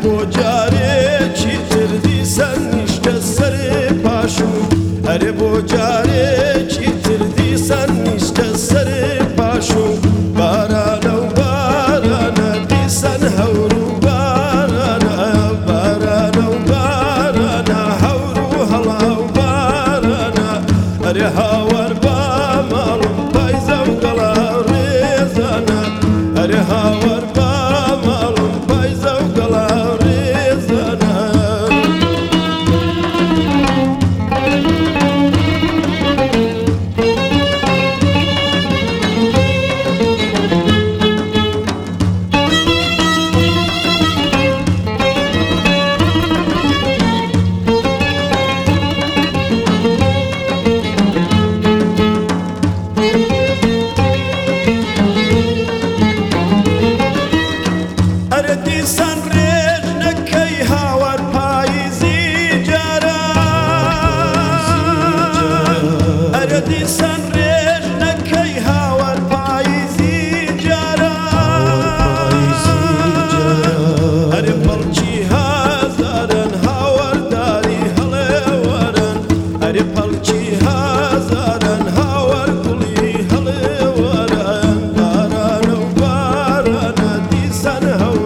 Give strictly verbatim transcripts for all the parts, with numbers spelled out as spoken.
بۆ جارێکی تر دیسان نیشتە سەرێ پاشوو هەرێ بۆ جارێکی تر دیسان نیشتە سەرێ پاشوو بارانە و بارانە دیسان هەور و بارانە بارانە و بارانە هەور و هەڵا و بارانە هەرێ هاوار با ماڵم پایزە و گەڵا ڕێزانە هەرێ هاوار با ماڵم پایزە و گەڵا ڕێزانە دیسان ڕێژ نەکەی هاوار پاییزی جاران ئەرە دیسان ڕێژ نەکەی هاوار پاییزی جاران ئەرێ پەڵکی هازارن هاوەرداری هەڵێوەرن ئەرێ پەڵکی هازارن هاوەر گوڵی هەڵێوەرن بارانە و بارانە دیسان هەور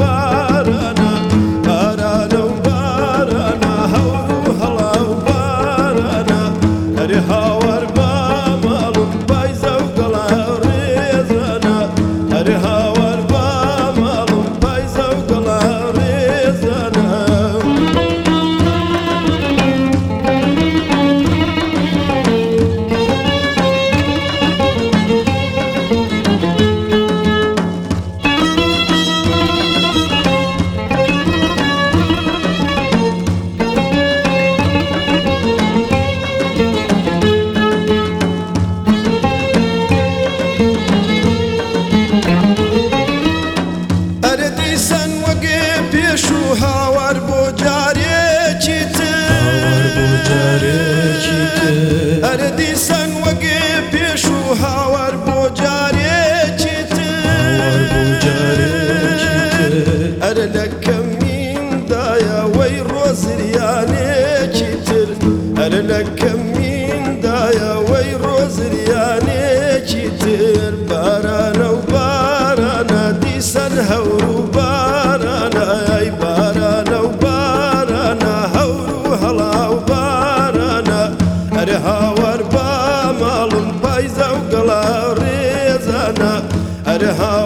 هاوار با ماڵم پایزە و گەڵا ڕێزانە هەرێ هاوار با ماڵم پایزە و گەڵا ڕێزانە دیسان وەگێ پێش و هاوار بۆ جارێکی تر ئەرە دیسان وەگێ پێش و هاوار بۆ جارێکی تر ئەرە لە کەمیندایە وەی ڕۆزریانێکی تر ئەرە لە کەمیندایە وەی ڕۆزریانێکی تر بارانە و بارانە دیسان هەور و بارانە ئەی بارانە و بارانە هەور و هەڵا و بارانە هەرێ هاوار با ماڵم پایزە و گەڵا ڕێزانە هەرێ